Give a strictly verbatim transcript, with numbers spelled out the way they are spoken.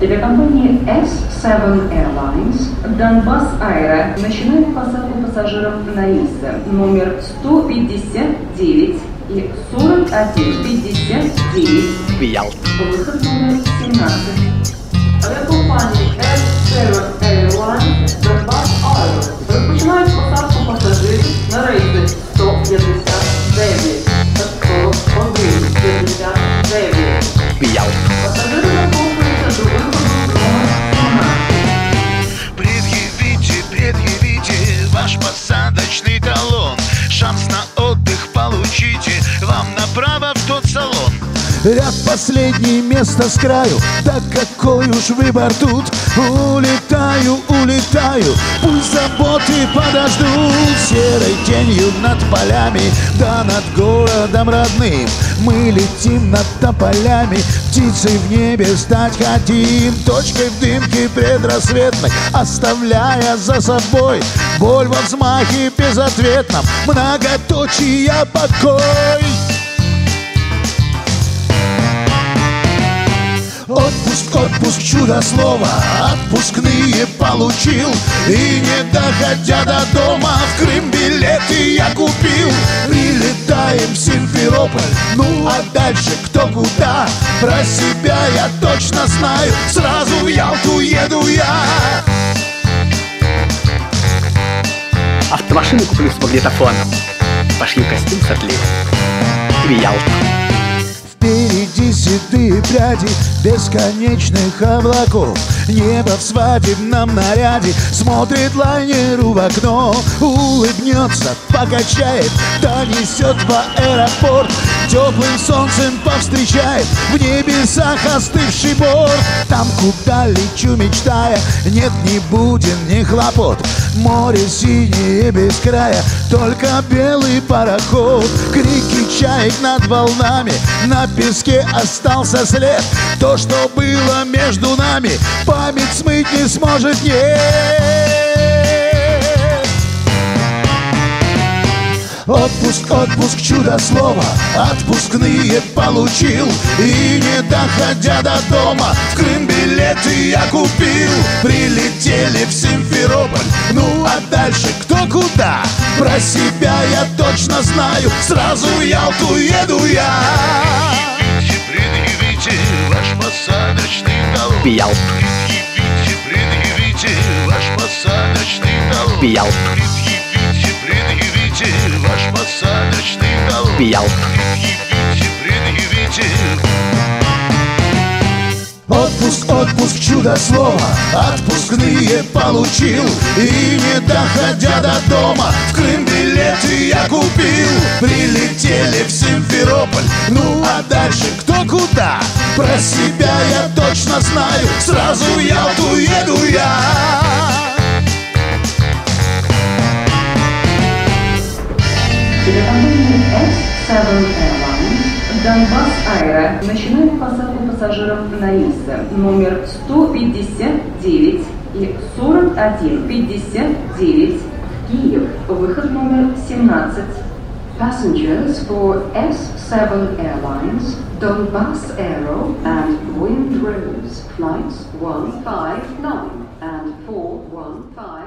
Телекомпания эс семь Airlines Донбасс Аэро начинает посадку пассажиров на рейсы номер сто пятьдесят девять и сорок один пятьдесят девять. Ялта. Выход номер семнадцать. Авиакомпания эс семь Airlines Донбасс Аэро распочинает посадку пассажиров на рейсы сто пятьдесят девять, сто один пятьдесят девять. Ялта. Пассажиры находятся до выхода номер семнадцать. Предъявите, предъявите ваш посадочный талон. Шанс на отдых получите, вам направо в тот салон. Ряд последнее место с краю, да какой уж выбор тут. Улетаю, улетаю, пусть заботы подождут. Серой тенью над полями, да над городом родным. Мы летим над тополями, птицей в небе стать хотим. Точкой в дымке предрассветной, оставляя за собой боль во взмахе безответном, многоточия покой. Отпуск, отпуск, чудо слова, отпускные получил. И не доходя до дома, в Крым билеты я купил. Прилетаем в Симферополь, ну а дальше кто куда. Про себя я точно знаю, сразу в Ялту еду я. Автомашину куплю с магнитофоном. Пошью костюм с отливом. В Ялту. Впереди седые пряди бесконечных облаков. Небо в свадебном наряде смотрит лайнеру в окно. Улыбнется, покачает, донесет в аэропорт. Теплым солнцем повстречает в небесах остывший борт. Там, куда лечу, мечтая, нет ни буден, ни хлопот. Море синее без края, только белый пароход. Крики чаек над волнами, на песке остался след. То, что было между нами, память смыть не сможет, нет. Отпуск, отпуск, чудо слова, отпускные получил. И не доходя до дома, в Крым билеты я купил. Прилетели в Симферополь, ну а дальше кто куда. Про себя я точно знаю, сразу в Ялту еду я. Предъявите, предъявите ваш посадочный талон. В Ялту. Предъявите, предъявите ваш посадочный талон. В Ялту. Предъявите, предъявите ваш посадочный талон. В Ялту. Предъявите, предъявите. Отпуск, отпуск, чудо слова, отпускные получил. И не доходя до дома, в Крым билеты я купил. Прилетели в Симферополь, ну а дальше кто куда. Про себя я точно знаю, сразу в Ялту еду я. Телекомпания эс семь Airlines Донбасс Аэро начинает посадку пассажиров на рейсы номер сто пятьдесят девять и сорок один пятьдесят девять в Киев. Выход номер семнадцать. Passengers for эс семь Airlines Donbas Aero and Windrose flights one five nine and four one five